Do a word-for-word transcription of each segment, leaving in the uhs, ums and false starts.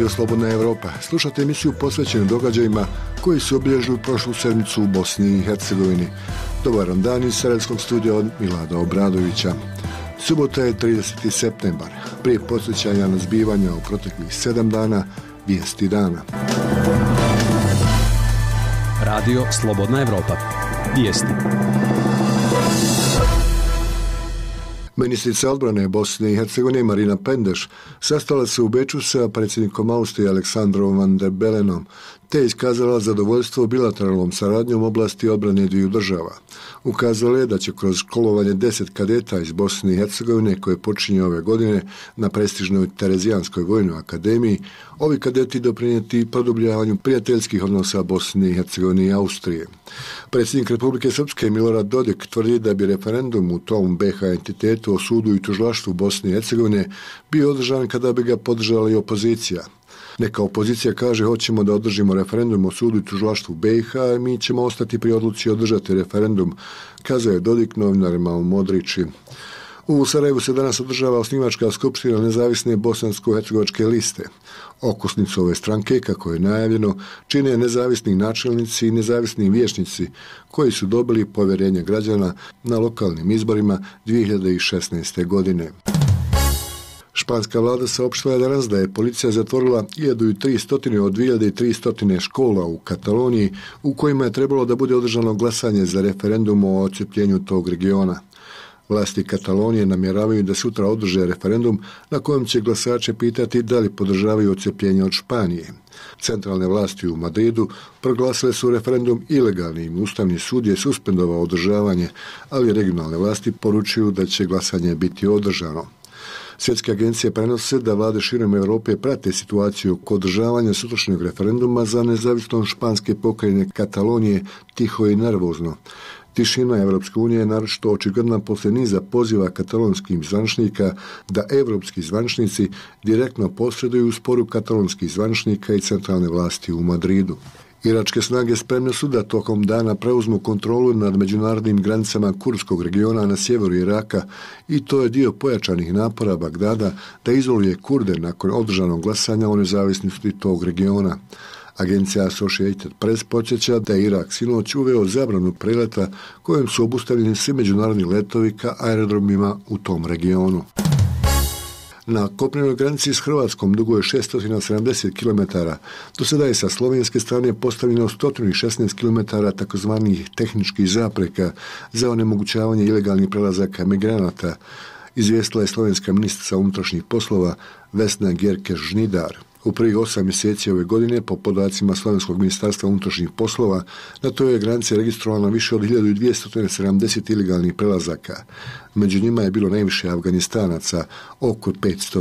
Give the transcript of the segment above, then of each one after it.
Radio Slobodna Evropa. Slušate emisiju posvećenu događajima koji su obilježili prošlu sedmicu u Bosni i Hercegovini. Dobar vam dan iz Sarajevskog studija od Milada Obradovića. Subota je trideseti septembar. Prije podsjećanja na zbivanja u proteklih sedam dana, vijesti dana. Radio Slobodna Evropa. Vijesti. Ministrica odbrane Bosne i Hercegovine Marina Pendeš sastala se u Beču sa predsjednikom Austrije Aleksandrom Van der Bellenom, te iskazala zadovoljstvo bilateralnom saradnjom u oblasti odbrane dviju država. Ukazala je da će kroz školovanje deset kadeta iz Bosne i Hercegovine koje počinje ove godine na prestižnoj Terezijanskoj vojnoj akademiji, ovi kadeti doprinijeti produbljavanju prijateljskih odnosa Bosne i Hercegovine i Austrije. Predsjednik Republike Srpske Milorad Dodik tvrdi da bi referendum u tom B H entitetu o sudu i tužilaštvu Bosne i Hercegovine bio održan kada bi ga podržala i opozicija. Neka opozicija kaže hoćemo da održimo referendum o sudu i tužilaštvu B iH, a mi ćemo ostati pri odluci održati referendum, kazao je Dodik novinarima u Modriči. U Sarajevu se danas održava osnivačka skupština nezavisne bosansko-hercegovačke liste. Okosnicu ove stranke, kako je najavljeno, čine nezavisni načelnici i nezavisni vijećnici koji su dobili povjerenje građana na lokalnim izborima dvije hiljade šesnaeste. godine. Španska vlada saopštila je danas da je policija zatvorila hiljadu tristo od dvije hiljade tristo škola u Kataloniji u kojima je trebalo da bude održano glasanje za referendum o odcepljenju tog regiona. Vlasti Katalonije namjeravaju da sutra održe referendum na kojem će glasače pitati da li podržavaju odcepljenje od Španije. Centralne vlasti u Madridu proglasile su referendum ilegalnim. Ustavni sud je suspendovao održavanje, ali regionalne vlasti poručuju da će glasanje biti održano. Svjetske agencije prenose da vlade širom Europe prate situaciju oko održavanja sutrašnjeg referenduma za nezavisnost španske pokrajine Katalonije tiho i nervozno. Tišina Evropske unije je naročito očigledna poslije niza poziva katalonskih zvaničnika da evropski zvaničnici direktno posreduju u sporu katalonskih zvaničnika i centralne vlasti u Madridu. Iračke snage spremne su da tokom dana preuzmu kontrolu nad međunarodnim granicama kurdskog regiona na sjeveru Iraka i to je dio pojačanih napora Bagdada da izoluje Kurde nakon održanog glasanja o nezavisnosti tog regiona. Agencija Associated Press podsjeća da je Irak sinoć uveo zabranu preleta kojom su obustavljeni svi međunarodni letovi ka aerodromima u tom regionu. Na kopnenoj granici s Hrvatskom dugo je šesto sedamdeset kilometara. Do sada je sa slovenske strane postavljeno sto šesnaest kilometara takozvanih tehničkih zapreka za onemogućavanje ilegalnih prelazaka migranata, izvijestila je slovenska ministrica unutrašnjih poslova Vesna Gerkeš-Žnidar. U prvih osam mjeseci ove godine, po podacima Slovenskog ministarstva unutrašnjih poslova, na toj je granici registrovano više od hiljadu dvjesto sedamdeset ilegalnih prelazaka. Među njima je bilo najviše Afganistanaca, oko petsto.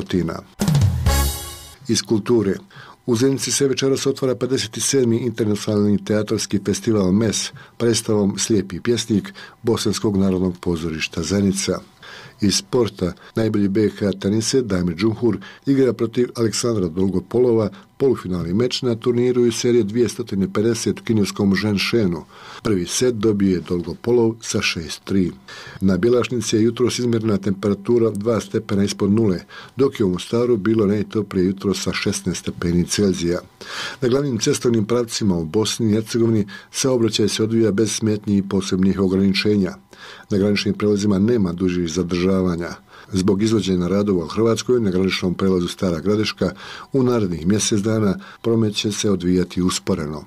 Iz kulture. U Zenici se večeras otvara pedeset sedmi internacionalni teatarski festival M E S predstavom Slijepi pjesnik Bosanskog narodnog pozorišta Zenica. Iz sporta najbolji B H tenise Damir Džumhur igra protiv Aleksandra Dolgopolova polufinalni meč na turniru iz serije dvjesto pedeset u kineskom Zhenshenu. Prvi set dobije Dolgopolov sa šest tri. Na Bjelašnici je jutros izmjerena temperatura dva stepena ispod nule, dok je u Mostaru bilo najtoplije jutro sa šesnaest stepeni Celzija. Na glavnim cestovnim pravcima u Bosni i Hercegovini saobraćaj se odvija bez smetnji i posebnih ograničenja. Na graničnim prelazima nema dužih zadržavanja. Zbog izvođenja radova u Hrvatskoj na graničnom prelazu Stara Gradiška u narednih mjesec dana promet će se odvijati usporeno.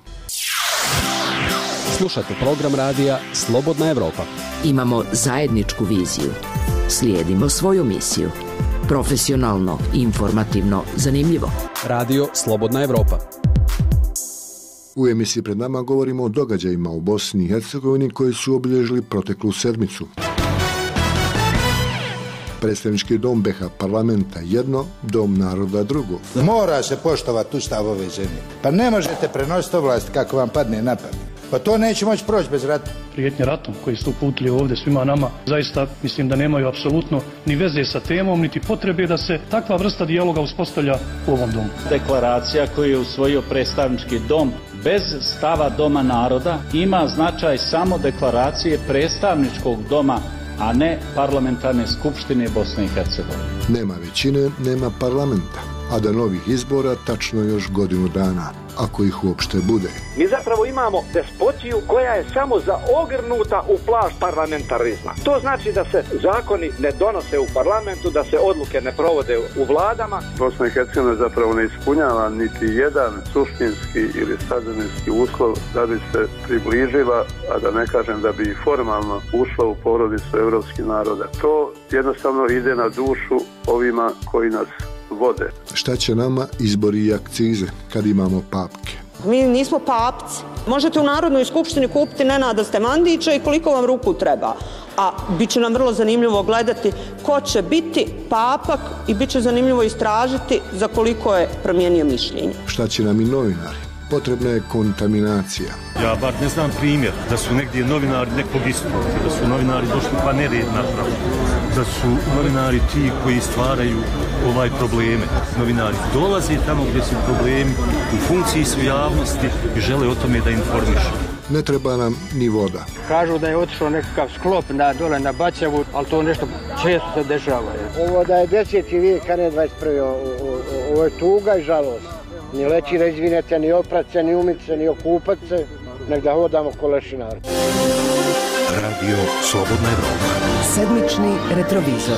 Slušate program radija Slobodna Evropa. Imamo zajedničku viziju. Slijedimo svoju misiju. Profesionalno, informativno, zanimljivo. Radio Slobodna Evropa. U emisiji pred nama govorimo o događajima u Bosni i Hercegovini koji su obilježili proteklu sedmicu. Predstavnički dom B H parlamenta jedno, dom naroda drugo. Mora se poštovati ustav ove zemlje. Pa ne možete prenositi ovlast kako vam padne na pamet. Pa to neće moći proći bez rata. Prijetnje ratom koji su uputili ovdje svima nama, zaista mislim da nemaju apsolutno ni veze sa temom, niti potrebe da se takva vrsta dijaloga uspostavlja u ovom domu. Deklaracija koju je usvojio predstavnički dom bez stava Doma naroda ima značaj samo deklaracije predstavničkog doma, a ne parlamentarne skupštine Bosne i Hercegovine. Nema većine, nema parlamenta. a da novih izbora tačno još godinu dana, ako ih uopšte bude. Mi zapravo imamo despotiju koja je samo zaogrnuta u plašt parlamentarizma. To znači da se zakoni ne donose u parlamentu, da se odluke ne provode u vladama. Bosna i Hercegovina zapravo ne ispunjava niti jedan suštinski ili sadržinski uslov da bi se približila, a da ne kažem da bi formalno ušla u porodicu evropskih naroda. To jednostavno ide na dušu ovima koji nas vode. Šta će nama izbori i akcize kad imamo papke? Mi nismo papci. Možete u Narodnoj skupštini kupiti Nenada Stemandića i koliko vam ruku treba. A bit će nam vrlo zanimljivo gledati ko će biti papak i bit će zanimljivo istražiti za koliko je promijenio mišljenje. Šta će nam i novinari? Potrebna je kontaminacija. Ja bar ne znam primjer da su negdje novinari nekog istupa, da su novinari došli pa nered napravili, da su novinari ti koji stvaraju ovaj probleme. Novinari dolaze tamo gdje su problemi, u funkciji su javnosti i žele o tome da informišu. Ne treba nam ni voda. Kažu da je otišao nekakav sklop na, dole na Bačevu, ali to nešto često se dešava. Ovo da je deseti vijek, a ne dvadeset prvi. Ovo je tuga i žalost. Ni leći da izvinete, ni oprat se, ni umit se, ni okupat se, nek da hodamo ko lešinari. Radio Slobodna Evropa. Sedmični retrovizor.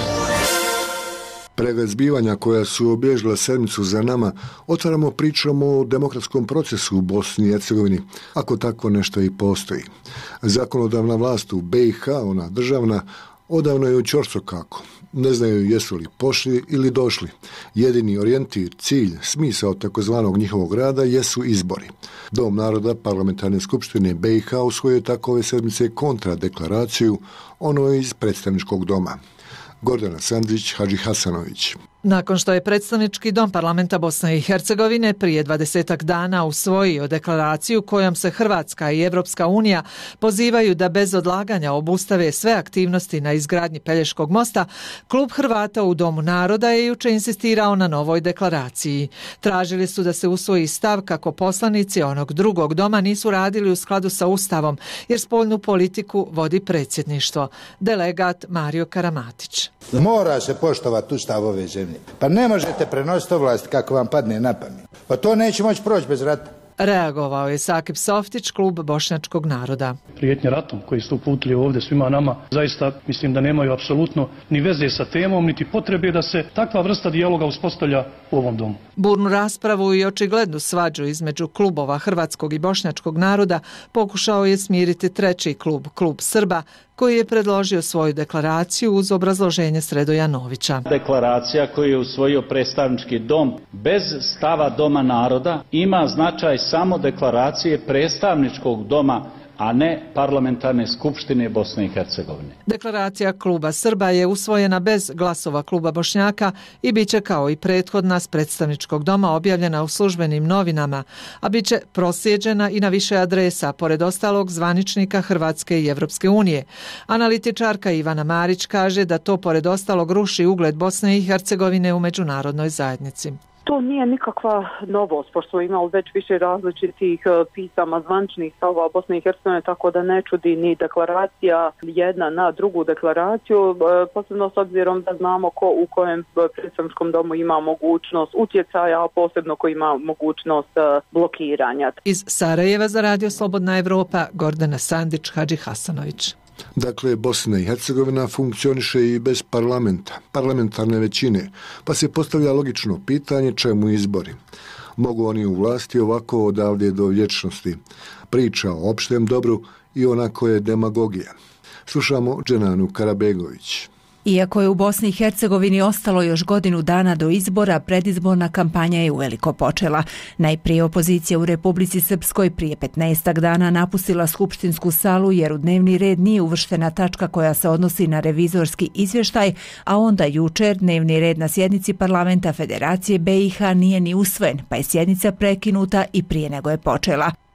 Pregled zbivanja koja su obilježila sedmicu za nama, otvaramo pričom o demokratskom procesu u Bosni i Hercegovini, ako tako nešto i postoji. Zakonodavna vlast u B i H, ona državna, odavno je u ćorsokako. Ne znaju jesu li pošli ili došli. Jedini orijentir, cilj, smisao takozvanog njihovog rada jesu izbori. Dom naroda Parlamentarne skupštine B i H usvojio tako ove sedmice kontradeklaraciju, ono iz predstavničkog doma. Gordana Sandrić, Hadži Hasanović. Nakon što je predstavnički dom parlamenta Bosne i Hercegovine prije dvadesetak dana usvojio deklaraciju kojom se Hrvatska i Evropska unija pozivaju da bez odlaganja obustave sve aktivnosti na izgradnji Pelješkog mosta, klub Hrvata u Domu naroda je juče insistirao na novoj deklaraciji. Tražili su da se usvoji stav kako poslanici onog drugog doma nisu radili u skladu sa Ustavom, jer spoljnu politiku vodi predsjedništvo. Delegat Mario Karamatić. Mora se poštovati Ustav ove zemlje. Pa ne možete prenositi ovlast kako vam padne na pamet. Pa to neće moći proći bez rata. Reagovao je Sakip Softić, klub Bošnjačkog naroda. Prijetnje ratom koji su uputili ovdje svima nama, zaista mislim da nemaju apsolutno ni veze sa temom, niti potrebe da se takva vrsta dijaloga uspostavlja u ovom domu. Burnu raspravu i očiglednu svađu između klubova hrvatskog i bošnjačkog naroda pokušao je smiriti treći klub, klub Srba, koji je predložio svoju deklaraciju uz obrazloženje Sredoja Novića. Deklaracija koju je usvojio predstavnički dom bez stava Doma naroda ima značaj samo deklaracije predstavničkog doma, a ne Parlamentarne skupštine Bosne i Hercegovine. Deklaracija kluba Srba je usvojena bez glasova kluba Bošnjaka i bit će kao i prethodna s predstavničkog doma objavljena u službenim novinama, a bit će proslijeđena i na više adresa, pored ostalog zvaničnika Hrvatske i Evropske unije. Analitičarka Ivana Marić kaže da to pored ostalog ruši ugled Bosne i Hercegovine u međunarodnoj zajednici. To nije nikakva novost, pošto smo imali već više različitih pisama zvančnih stavova Bosne i Hercegovine, tako da ne čudi ni deklaracija jedna na drugu deklaraciju, posebno s obzirom da znamo ko u kojem predstavničkom domu ima mogućnost utjecaja, a posebno ko ima mogućnost blokiranja. Iz Sarajeva za Radio Slobodna Evropa, Gordana Sandić, Hadži Hasanović. Dakle, Bosna i Hercegovina funkcioniše i bez parlamenta, parlamentarne većine, pa se postavlja logično pitanje čemu izbori. Mogu oni u vlasti ovako odavde do vječnosti. Priča o opštem dobru i onako je demagogija. Slušamo Dženanu Karabegović. Iako je u Bosni i Hercegovini ostalo još godinu dana do izbora, predizborna kampanja je uveliko počela. Najprije opozicija u Republici Srpskoj prije petnaestak dana napustila skupštinsku salu jer u dnevni red nije uvrštena tačka koja se odnosi na revizorski izvještaj, a onda jučer dnevni red na sjednici parlamenta Federacije B i H nije ni usvojen, pa je sjednica prekinuta i prije nego je počela.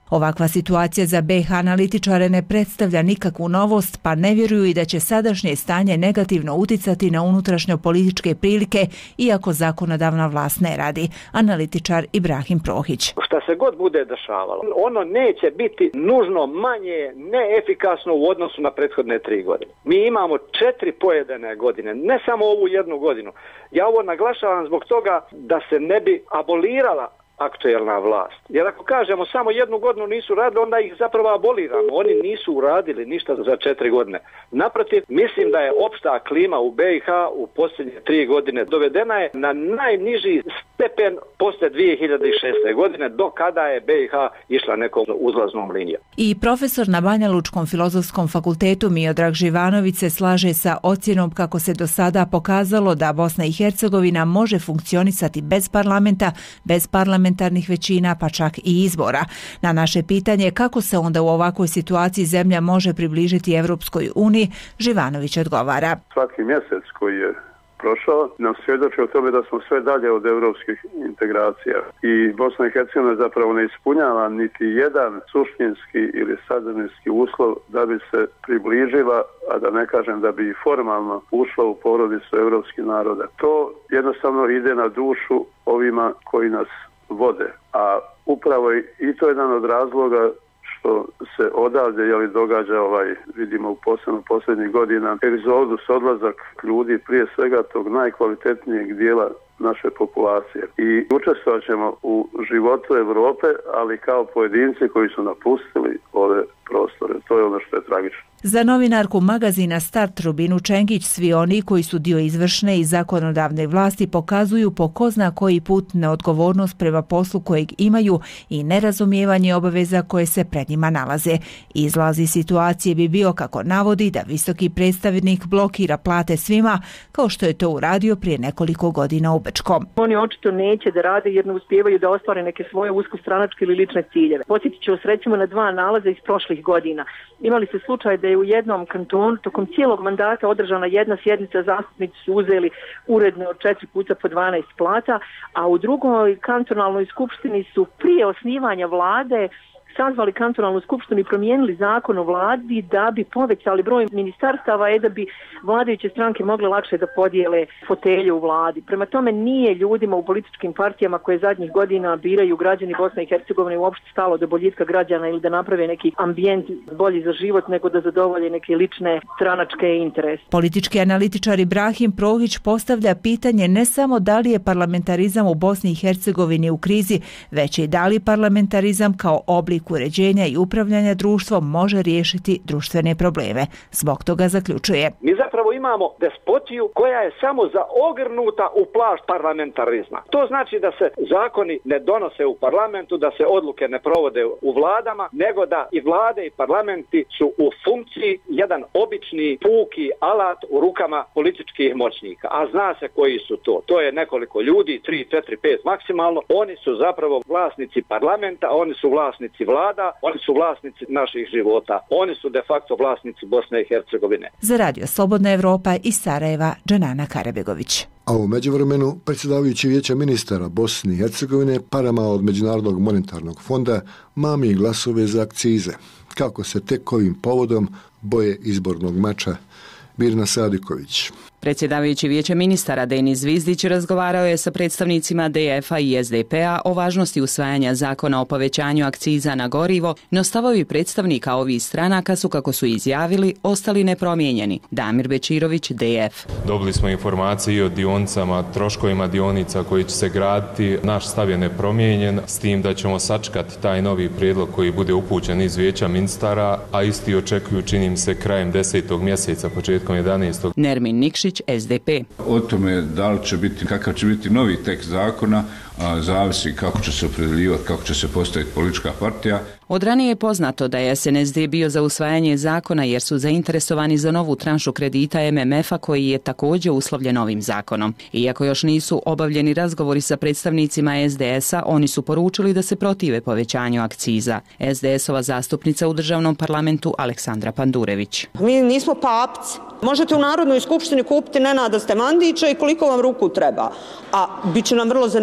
Ovakva situacija za B iH analitičare ne predstavlja nikakvu novost, pa ne vjeruju i da će sadašnje stanje negativno uticati na unutrašnjo-političke prilike, iako zakonodavna vlast ne radi. Analitičar Ibrahim Prohić. Šta se god bude dešavalo, ono neće biti nužno manje neefikasno u odnosu na prethodne tri godine. Mi imamo četiri pojedene godine, ne samo ovu jednu godinu. Ja ovo naglašavam zbog toga da se ne bi abolirala aktuelna vlast. Jer ako kažemo samo jednu godinu nisu radili, onda ih zapravo aboliramo. Oni nisu uradili ništa za četiri godine. Naprotiv, mislim da je opšta klima u B iH u posljednje tri godine dovedena je na najniži stepen posle dvije hiljade šeste. godine, do kada je B iH išla nekom uzlaznom linijom. I profesor na Banja Lučkom filozofskom fakultetu Miodrag Živanović se slaže sa ocjenom kako se do sada pokazalo da Bosna i Hercegovina može funkcionisati bez parlamenta, bez parlamenta parlamentarnih većina, pa čak i izbora. Na naše pitanje kako se onda u ovakvoj situaciji zemlja može približiti Evropskoj uniji, Živanović odgovara. Svaki mjesec koji je prošao nam svjedoči o tome da smo sve dalje od europskih integracija i Bosna i Hercegovina zapravo ne ispunjava niti jedan suštinski ili sadržinski uslov da bi se približila, a da ne kažem da bi formalno ušla u porodicu europskih naroda. To jednostavno ide na dušu ovima koji nas vode, a upravo i to je jedan od razloga što se odavde jeli, događa, ovaj, vidimo u posebno posljednjih godina, egzodus, odlazak ljudi, prije svega tog najkvalitetnijeg dijela naše populacije. I učestvovat ćemo u životu Europe, ali kao pojedinci koji su napustili ove prostore. To je ono što je tragično. Za novinarku magazina Start Rubinu Čengić, svi oni koji su dio izvršne i zakonodavne vlasti pokazuju po ko zna koji put neodgovornost prema poslu kojeg imaju i nerazumijevanje obaveza koje se pred njima nalaze. Izlazi situacije bi bio, kako navodi, da visoki predstavnik blokira plate svima, kao što je to uradio prije nekoliko godina u Bečkom. Oni očito neće da rade jer ne uspijevaju da ostvare neke svoje uskostranačke ili lične ciljeve. Podsjetit ću vas recimo na dva nalaza iz prošlih godina. Imali se slučaj da je u jednom kantonu tokom cijelog mandata održana jedna sjednica, zastupnici su uzeli uredno od četiri puta po dvanaest plata, a u drugoj kantonalnoj skupštini su prije osnivanja vlade sazvali kantonalnu skupštinu i promijenili zakon o vladi da bi povećali broj ministarstava i da bi vladajuće stranke mogle lakše da podijele fotelje u vladi. Prema tome nije ljudima u političkim partijama koje zadnjih godina biraju građani Bosne i Hercegovine uopšte stalo do boljitka građana ili da naprave neki ambijent bolji za život nego da zadovolje neke lične stranačke interese. Politički analitičar Ibrahim Prohić postavlja pitanje ne samo da li je parlamentarizam u Bosni i Hercegovini u krizi, već i da li parlamentarizam kao oblik uređenja i upravljanja društvom može riješiti društvene probleme. Zbog toga zaključuje. Mi zapravo imamo despotiju koja je samo zaogrnuta u plašt parlamentarizma. To znači da se zakoni ne donose u parlamentu, da se odluke ne provode u vladama, nego da i vlade i parlamenti su u funkciji jedan obični puki alat u rukama političkih moćnika. A zna se koji su to. To je nekoliko ljudi, tri, četiri, pet maksimalno. Oni su zapravo vlasnici parlamenta, oni su vlasnici vlada, oni su vlasnici naših života. Oni su de facto vlasnici Bosne i Hercegovine. Za Radio Slobodna Evropa iz Sarajeva, Džanana Karabegović. A u međuvremenu predsjedavajući Vijeća ministara Bosne i Hercegovine parama od Međunarodnog monetarnog fonda mami glasove za akcize. Kako se tek ovim povodom boje izbornog mača? Mirna Sadiković. Predsjedavajući Vijeća ministara Denis Zvizdić razgovarao je sa predstavnicima D F-a i S D P-a o važnosti usvajanja zakona o povećanju akciza na gorivo, no stavovi predstavnika ovih stranaka su, kako su izjavili, ostali nepromijenjeni. Damir Bečirović, D F. Dobili smo informacije o dionicama, troškovima dionica koji će se graditi. Naš stav je nepromijenjen, s tim da ćemo sačekati taj novi prijedlog koji bude upućen iz Vijeća ministara, a isti očekuju, činim se, krajem desetog mjeseca, početkom jedanaestog. Nermin Nikšić, S D P. O tome da li će biti, kakav će biti novi tekst zakona, a zavisi kako će se opredeljivati, kako će se postaviti politička partija. Od ranije je poznato da je S N S D bio za usvajanje zakona jer su zainteresovani za novu tranšu kredita M M F-a koji je također uslovljen ovim zakonom. Iako još nisu obavljeni razgovori sa predstavnicima S D S-a, oni su poručili da se protive povećanju akciza. S D S-ova zastupnica u državnom parlamentu Aleksandra Pandurević. Mi nismo papci. Možete u Narodnoj skupštini kupiti Nenada Stemandića i koliko vam ruku treba. A bit će nam vrlo zanimljivo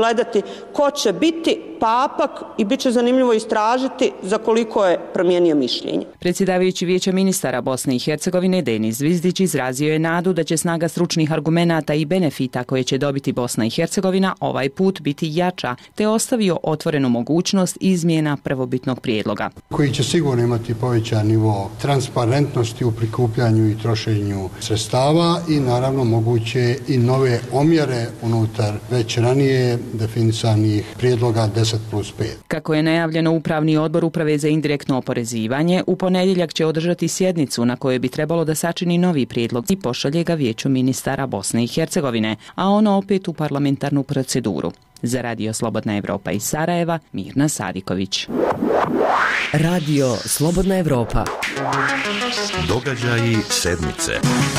gledati ko će biti papak i bit će zanimljivo istražiti za koliko je promijenio mišljenje. Predsjedavajući Vijeća ministara Bosne i Hercegovine Denis Zvizdić izrazio je nadu da će snaga stručnih argumenata i benefita koje će dobiti Bosna i Hercegovina ovaj put biti jača, te ostavio otvorenu mogućnost izmjena prvobitnog prijedloga. Koji će sigurno imati povećan nivo transparentnosti u prikupljanju i trošenju sredstava i naravno moguće i nove omjere unutar već ranije definisanih prijedloga deset plus pet. Kako je najavljeno, Upravni odbor Uprave za indirektno oporezivanje u ponedjeljak će održati sjednicu na kojoj bi trebalo da sačini novi prijedlog i pošalje ga Vijeću ministara Bosne i Hercegovine, a ono opet u parlamentarnu proceduru. Za Radio Slobodna Evropa iz Sarajeva, Mirna Sadiković. Radio Slobodna Evropa. Događaji sedmice.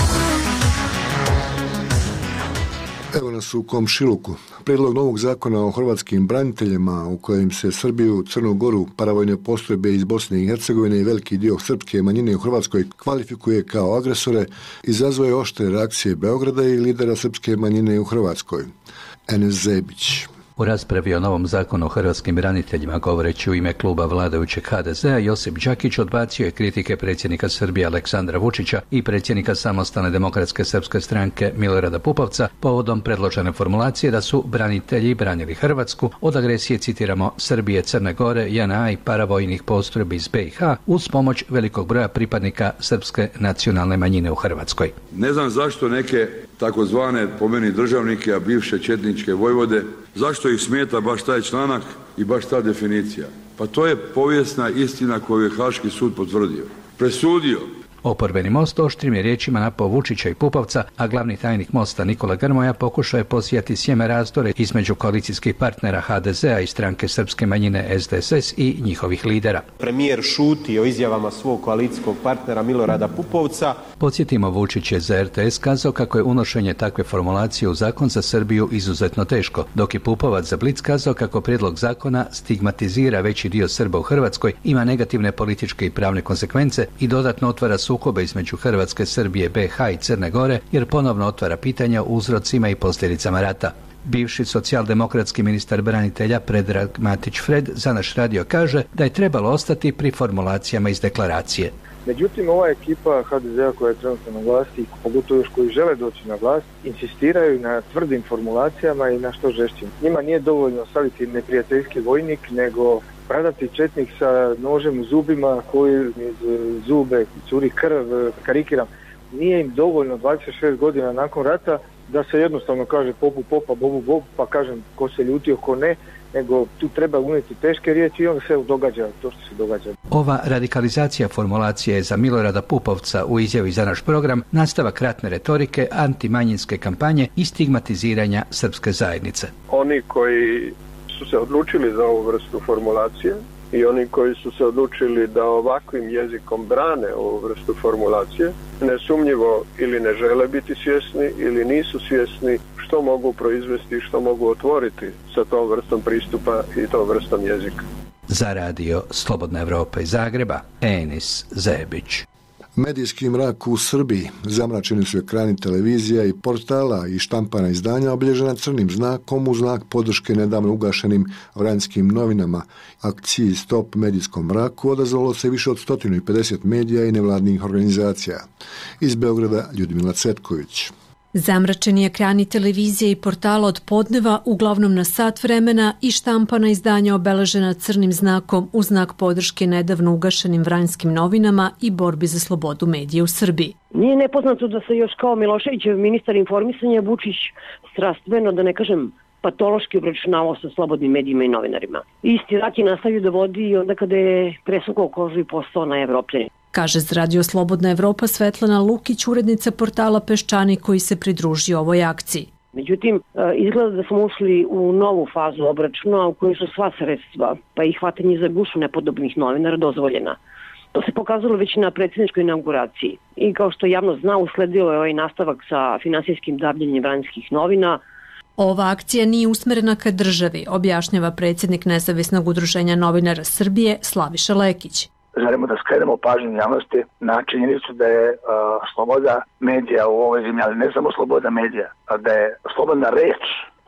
Evo nas u komšiluku. Prijedlog novog zakona o hrvatskim braniteljima u kojem se Srbiju, Crnu Goru, paravojne postrojbe iz Bosne i Hercegovine i veliki dio srpske manjine u Hrvatskoj kvalifikuje kao agresore, izazvao je oštre reakcije Beograda i lidera srpske manjine u Hrvatskoj. Enes Zebić. U raspravi o novom zakonu o hrvatskim braniteljima, govoreći u ime kluba vladajućeg ha de zea, Josip Đakić odbacio je kritike predsjednika Srbije Aleksandra Vučića i predsjednika Samostalne demokratske srpske stranke Milorada Pupovca povodom predložene formulacije da su branitelji branili Hrvatsku od agresije, citiramo, Srbije, Crne Gore, je en a i paravojnih postrojbi iz be i ha uz pomoć velikog broja pripadnika srpske nacionalne manjine u Hrvatskoj. Ne znam zašto neke takozvane po meni državnike, a bivše četničke vojvode, zašto ih smeta baš taj članak i baš ta definicija? Pa to je povijesna istina koju je Haški sud potvrdio, presudio. Oporbeni Most oštrim je riječima napao Vučića i Pupovca, a glavni tajnik Mosta Nikola Grmoja pokušao je posijati sjeme razdore između koalicijskih partnera ha de zea i stranke srpske manjine es de es es i njihovih lidera. Premijer šuti o izjavama svog koalicijskog partnera Milorada Pupovca. Podsjetimo, Vučić je za er te es kazao kako je unošenje takve formulacije u zakon za Srbiju izuzetno teško, dok je Pupovac za Blic kazao kako prijedlog zakona stigmatizira veći dio Srba u Hrvatskoj, ima negativne političke i pravne konsekvence i dodatno otvara sukobe između Hrvatske, Srbije, be ha i Crne Gore, jer ponovno otvara pitanja o uzrocima i posljedicama rata. Bivši socijaldemokratski ministar branitelja Predrag Matić Fred za naš radio kaže da je trebalo ostati pri formulacijama iz deklaracije. Međutim, ova ekipa ha de zea koja je trenutno na vlasti, pogotovo još koji žele doći na vlast, insistiraju na tvrdim formulacijama i na što žešćim. Njima nije dovoljno staviti neprijateljski vojnik, nego bradati četnik sa nožem u zubima koji iz zube curi krv, karikiram. Nije im dovoljno dvadeset šest godina nakon rata da se jednostavno kaže popu popa, bobu bob, pa kažem ko se ljutio, ko ne, nego tu treba unijeti teške riječi i onda se događa to što se događa. Ova radikalizacija formulacije je za Milorada Pupovca u izjavi za naš program nastavak ratne retorike, antimanjinske kampanje i stigmatiziranja srpske zajednice. Oni koji su se odlučili za ovu vrstu formulacije i oni koji su se odlučili da ovakvim jezikom brane ovu vrstu formulacije, nesumnjivo ili ne žele biti svjesni ili nisu svjesni što mogu proizvesti, što mogu otvoriti sa tom vrstom pristupa i tom vrstom jezika. Za radio Slobodna Evropa iz Zagreba, Enis Zebić. Medijski mrak u Srbiji. Zamračeni su ekrani televizija i portala i štampana izdanja obilježena crnim znakom u znak podrške nedavno ugašenim vranjskim novinama. Akciji Stop medijskom mraku odazvalo se više od sto pedeset medija i nevladnih organizacija. Iz Beograda Ljudmila Cvetković. Zamračeni ekrani televizije i portala od podneva, uglavnom na sat vremena, i štampana izdanja obeležena crnim znakom u znak podrške nedavno ugašenim vranjskim novinama i borbi za slobodu medija u Srbiji. Nije nepoznato da se još kao Miloševićev ministar informisanja Vučić strastveno, da ne kažem patološki, obračunavao sa slobodnim medijima i novinarima. Isti rat je nastavio da vodi i onda kada je presukao kožu i postao na Evropljani. Kaže za Radio Slobodna Evropa Svetlana Lukić, urednica portala Peščani koji se pridružio ovoj akciji. Međutim, izgleda da smo ušli u novu fazu obračuna u kojoj su sva sredstva, pa i hvatanje za gušu nepodobnih novinara dozvoljena. To se pokazalo već na predsjedničkoj inauguraciji. I kao što javno zna, usledio je ovaj nastavak sa finansijskim davljenjem vranjskih novina. Ova akcija nije usmerena ka državi, objašnjava predsjednik Nezavisnog udruženja novinara Srbije Slaviša Lekić. Želimo da skrenemo pažnju javnosti na činjenicu da je uh, sloboda medija u ovoj zemlji, ali ne samo sloboda medija, a da je slobodna reč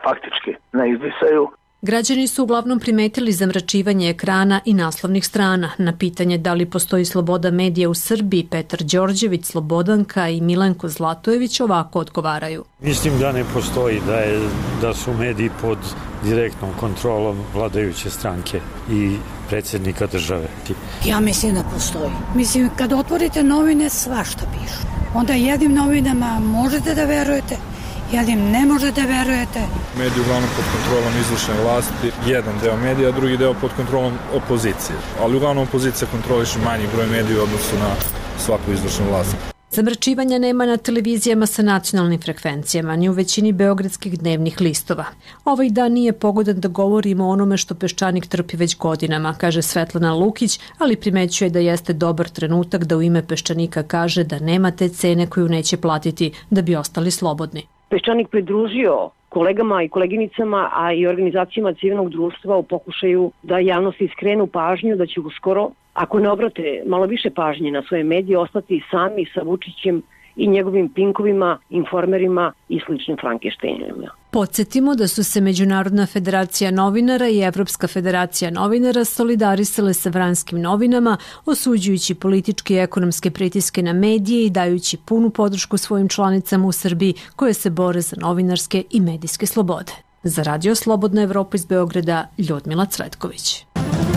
faktički na izdisaju. Građani su uglavnom primetili zamračivanje ekrana i naslovnih strana. Na pitanje da li postoji sloboda medija u Srbiji, Petar Đorđević, Slobodanka i Milenko Zlatojević ovako odgovaraju. Mislim da ne postoji, da, je, da su mediji pod direktnom kontrolom vladajuće stranke i predsjednika države. Ja mislim da postoji. Mislim, kad otvorite novine, svašta pišu. Onda jednim novinama možete da verujete, jednim ne možete da verujete. Mediji uglavnom pod kontrolom izvršne vlasti, jedan deo medija, drugi deo pod kontrolom opozicije. Ali uglavnom opozicija kontroliše manji broj medija u odnosu na svaku izvršnu vlast. Zamračivanja nema na televizijama sa nacionalnim frekvencijama, ni u većini beogradskih dnevnih listova. Ovaj dan nije pogodan da govorimo o onome što Peščanik trpi već godinama, kaže Svetlana Lukić, ali primećuje da jeste dobar trenutak da u ime Peščanika kaže da nema te cene koju neće platiti da bi ostali slobodni. Peščanik pridružio kolegama i koleginicama, a i organizacijama civilnog društva u pokušaju da javnosti skrenu pažnju da će uskoro, ako ne obrate malo više pažnje na svoje medije, ostati sami sa Vučićem i njegovim pinkovima, informerima i sličnim Frankensteinima. Podsjetimo da su se Međunarodna federacija novinara i Evropska federacija novinara solidarisale sa vranskim novinama, osuđujući političke i ekonomske pritiske na medije i dajući punu podršku svojim članicama u Srbiji koje se bore za novinarske i medijske slobode. Za Radio Slobodna Evropa iz Beograda, Ljudmila Cvetković.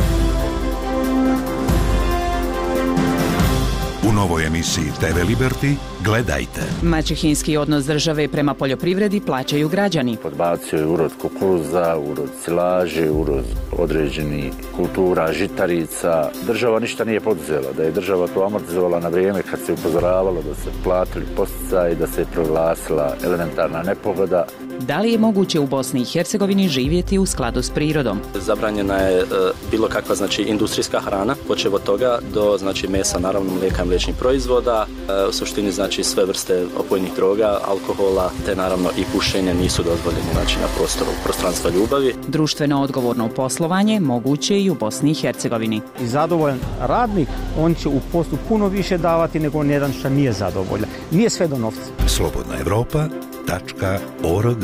U novoj emisiji te ve Liberty gledajte. Maćehinski odnos države prema poljoprivredi plaćaju građani. Podbacio je urod kukuruza, urod silaži, urod određenih kultura, žitarica. Država ništa nije poduzela. Da je država to amortizovala na vrijeme kad se upozoravalo da se platili posticaji, da se proglasila elementarna nepogoda. Da li je moguće u Bosni i Hercegovini živjeti u skladu s prirodom? Zabranjena je e, bilo kakva znači industrijska hrana, počev od toga do znači mesa, naravno mlijeka i mliječnih proizvoda, e, u suštini znači sve vrste opojnih droga, alkohola, te naravno i pušenje nisu dozvoljeni znači na prostoru prostranstva ljubavi. Društveno odgovorno poslovanje moguće i u Bosni i Hercegovini. I zadovoljan radnik, on će u poslu puno više davati nego jedan što nije zadovoljan. Nije sve do novca. Slobodna Evropa tačka org.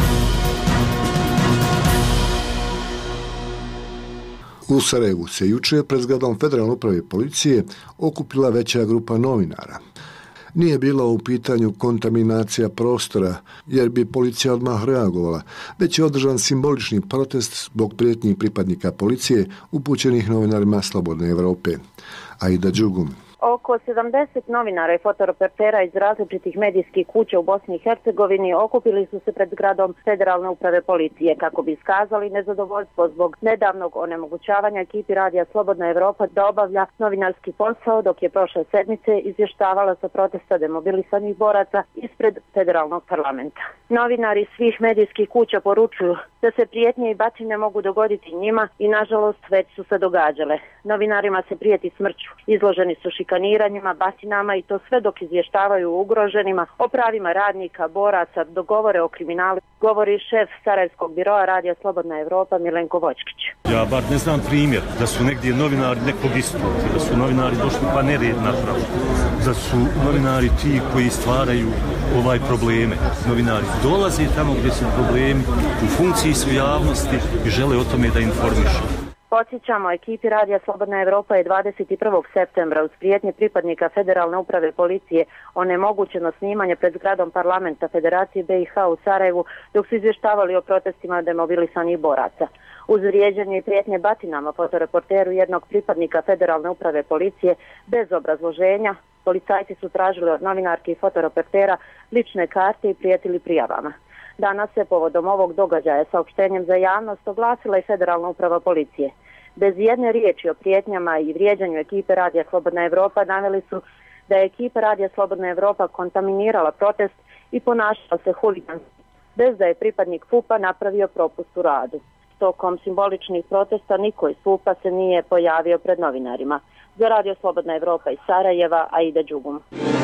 U Sarajevu se juče pred zgradom Federalne uprave policije okupila veća grupa novinara. Nije bila u pitanju kontaminacija prostora, jer bi policija odmah reagovala, već je održan simbolični protest zbog prijetnji pripadnika policije upućenih novinarima Slobodne Evrope. Aida Đugum. Oko sedamdeset novinara i fotoreportera iz različitih medijskih kuća u Bosni i Hercegovini okupili su se pred zgradom Federalne uprave policije kako bi iskazali nezadovoljstvo zbog nedavnog onemogućavanja ekipi Radija Slobodna Evropa da obavlja novinarski posao, dok je prošle sedmice izvještavala sa protesta demobilisanih boraca ispred Federalnog parlamenta. Novinari svih medijskih kuća poručuju da se prijetnje i batine mogu dogoditi njima i nažalost već su se događale. Novinarima se prijeti smrću, izloženi su šikaniranjima, batinama i to sve dok izvještavaju o ugroženima, o pravima radnika, boraca, dogovore o kriminalu, govori šef Sarajevskog biroa Radija Slobodna Evropa Milenko Vočkić. Ja bar ne znam primjer da su negdje novinari nekog istupi, da su novinari došli pa nered napravili, da su novinari ti koji stvaraju ovaj probleme. Novinari dolaze tamo gdje su problemi, u funkciji su javnosti i žele o tome da informišu. Podsjećamo, ekipi Radija Slobodna Evropa je dvadeset prvog septembra uz prijetnje pripadnika Federalne uprave policije onemogućeno snimanje pred zgradom parlamenta Federacije be i ha u Sarajevu dok su izvještavali o protestima demobilisanih boraca. Uz vrijeđanje i prijetnje batinama fotoreporteru jednog pripadnika Federalne uprave policije bez obrazloženja, policajci su tražili od novinarki i fotoreportera lične karte i prijetili prijavama. Danas se povodom ovog događaja saopštenjem za javnost oglasila i Federalna uprava policije. Bez jedne riječi o prijetnjama i vrijeđanju ekipe Radija Slobodna Evropa naveli su da je ekipa Radija Slobodna Evropa kontaminirala protest i ponašala se huliganski, bez da je pripadnik fupa napravio propust u radu. Tokom simboličnih protesta niko iz fupa se nije pojavio pred novinarima. Za Radio Slobodna Evropa iz Sarajeva, Aida Đugum.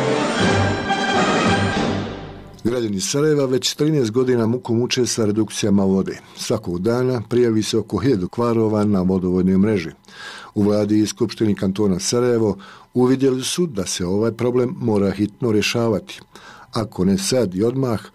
Građani Sarajeva već trinaest godina muku muče sa redukcijama vode. Svakog dana prijavi se oko hiljadu kvarova na vodovodnoj mreži. U vladi i skupštini kantona Sarajevo uvidjeli su da se ovaj problem mora hitno rješavati. Ako ne sad i odmah,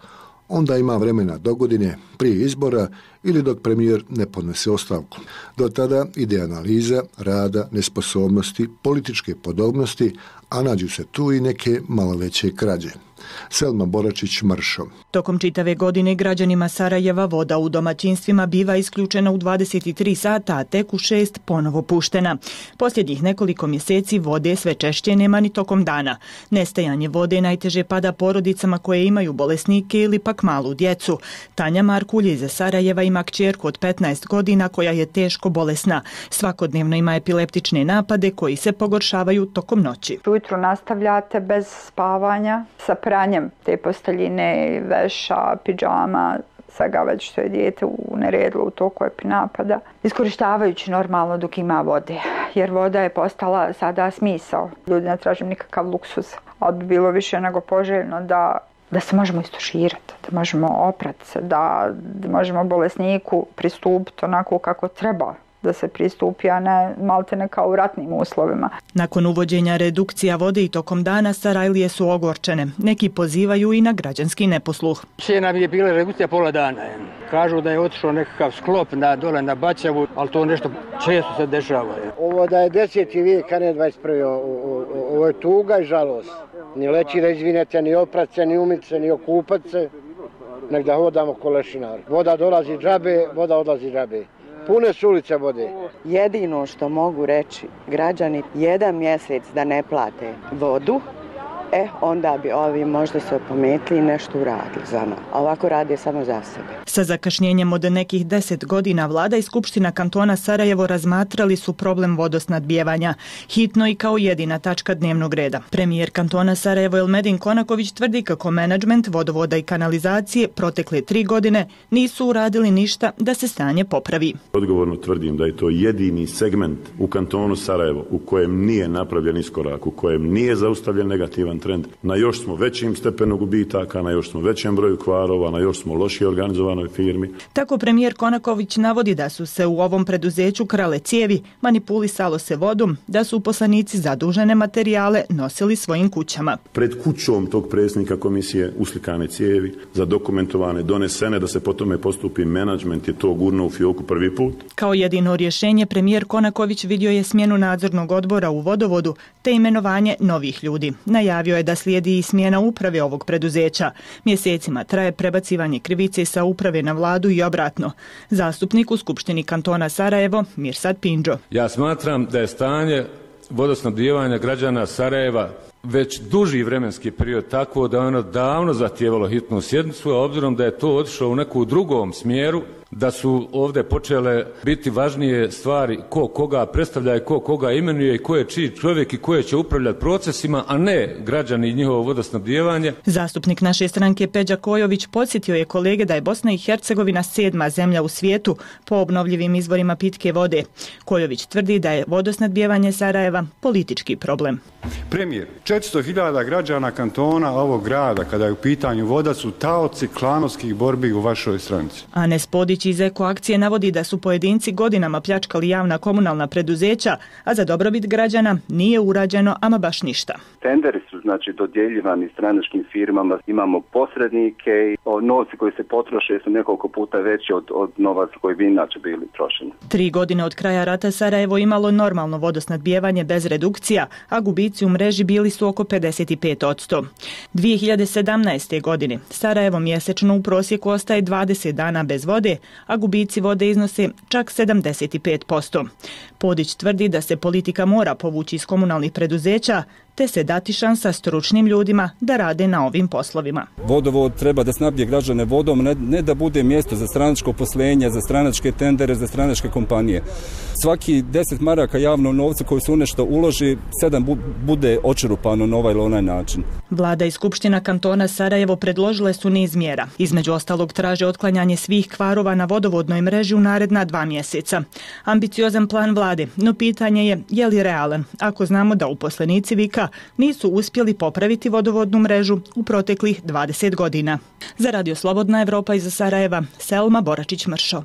onda ima vremena do godine, prije izbora ili dok premijer ne podnese ostavku. Do tada ide analiza rada, nesposobnosti, političke podobnosti, a nađu se tu i neke malo veće krađe. Selma Boračić-Mršo. Tokom čitave godine građanima Sarajeva voda u domaćinstvima biva isključena u dvadeset tri sata, a tek u šest ponovo puštena. Posljednjih nekoliko mjeseci vode sve češće nema ni tokom dana. Nestajanje vode najteže pada porodicama koje imaju bolesnike ili pak malu djecu. Tanja Markulj iz Sarajeva ima kćerku od petnaest godina koja je teško bolesna. Svakodnevno ima epileptične napade koji se pogoršavaju tokom noći. Ujutru nastavljate bez spavanja sa pranjem te posteljine, veša, pidžama, svega već što je dijete uneredilo u toku epinapada, iskorištavajući normalno dok ima vode, jer voda je postala sada smisao. Ljudi ne traže nikakav luksuz, ali bi bilo više nego poželjno da, da se možemo istuširati, da možemo oprati se, da, da možemo bolesniku pristupiti onako kako treba da se pristupi, a ne maltene kao u ratnim uslovima. Nakon uvođenja redukcija vode i tokom dana Sarajlije su ogorčene. Neki pozivaju i na građanski neposluh. Sve nam je bila redukcija pola dana. Kažu da je otišao nekakav sklop na, dole na Bačevu, ali to nešto često se dešava. Ovo da je deseti vijek, a ne dvadeset prvi. Ovo je tuga i žalost. Ni leći da izvinete, ni oprat se, ni umit se, ni okupat se, nek da hodamo ko lešinar. Voda dolazi džabe, voda odlazi džabe. Pune su ulice vode. Jedino što mogu reći, građani jedan mjesec da ne plate vodu, e, onda bi ovi možda se opametili i nešto uradili za nas. Ovako rade samo za sebe. Sa zakašnjenjem od nekih deset godina vlada i Skupština kantona Sarajevo razmatrali su problem vodosnadbijevanja, hitno i kao jedina tačka dnevnog reda. Premijer kantona Sarajevo Elmedin Konaković tvrdi kako menadžment vodovoda i kanalizacije protekle tri godine nisu uradili ništa da se stanje popravi. Odgovorno tvrdim da je to jedini segment u kantonu Sarajevo u kojem nije napravljen iskorak, u kojem nije zaustavljen negativan trend. Na još smo većim stepenu gubitaka, na još smo većem broju kvarova, na još smo lošije organizovanoj firmi. Tako premijer Konaković navodi da su se u ovom preduzeću krale cijevi, manipulisalo se vodom, da su uposlenici zadužene materijale nosili svojim kućama. Pred kućom tog predsjednika komisije uslikane cijevi, zadokumentovane, donesene da se po tome postupi, menadžment je to gurnuo u fioku prvi put. Kao jedino rješenje premijer Konaković vidio je smjenu nadzornog odbora u vodovodu te imenovanje novih ljudi. Najavio je da slijedi i smjena uprave ovog preduzeća. Mjesecima traje prebacivanje krivice sa uprave na vladu i obratno. Zastupnik u Skupštini kantona Sarajevo, Mirsad Pindžo. Ja smatram da je stanje vodosnabdijevanja građana Sarajeva već duži vremenski period tako da je ono davno zahtijevalo hitnu sjednicu, a obzirom da je to otišlo u neku drugom smjeru, da su ovdje počele biti važnije stvari ko koga predstavlja i ko koga imenuje i ko je čiji čovjek i ko će upravljati procesima, a ne građani i njihovo vodosnabdijevanje. Zastupnik naše stranke Peđa Kojović podsjetio je kolege da je Bosna i Hercegovina sedma zemlja u svijetu po obnovljivim izvorima pitke vode. Kojović tvrdi da je vodosnabdijevanje Sarajeva politički problem. Premijer, četiristo hiljada građana kantona ovog grada, kada je u pitanju voda, su taoci klanovskih borbi u vašoj stranci. Anes Podić iz Eko akcije navodi da su pojedinci godinama pljačkali javna komunalna preduzeća, a za dobrobit građana nije urađeno ama baš ništa. Tenderi su znači dodjeljivani stranačkim firmama, imamo posrednike i novci koji se potroše su nekoliko puta veći od, od novaca koji bi inače bili trošeni. Tri godine od kraja rata Sarajevo imalo normalno vodosnadbijevanje bez redukcija, a gubici u mreži bili su oko pedeset pet posto. dvije hiljade sedamnaeste. godine Sarajevo mjesečno u prosjeku ostaje dvadeset dana bez vode, a gubici vode iznose čak sedamdeset pet posto. Podić tvrdi da se politika mora povući iz komunalnih preduzeća, te se dati šansa stručnim ljudima da rade na ovim poslovima. Vodovod treba da snabdije građane vodom, ne, ne da bude mjesto za stranačko poslenje, za stranačke tendere, za stranačke kompanije. Svaki deset maraka javnog novca koji se u nešto uloži, sedam bu, bude očerupano na ovaj ili onaj način. Vlada i Skupština kantona Sarajevo predložile su niz mjera. Između ostalog traže otklanjanje svih kvarova na vodovodnoj mreži u naredna dva mjeseca. Ambiciozan plan vlade, no pitanje je je li realan, ako znamo da uposlenici Vika nisu uspjeli popraviti vodovodnu mrežu u proteklih dvadeset godina. Za Radio Slobodna Evropa iz Sarajeva, Selma Boračić-Mršo.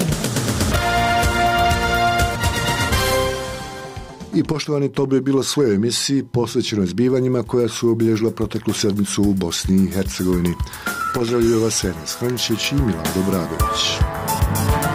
I poštovani, to bi bilo svojoj emisiji posvećenoj zbivanjima koja su obilježila proteklu sedmicu u Bosni i Hercegovini. Pozdravljuje vas Enes Hranišić i Milan Dobradović.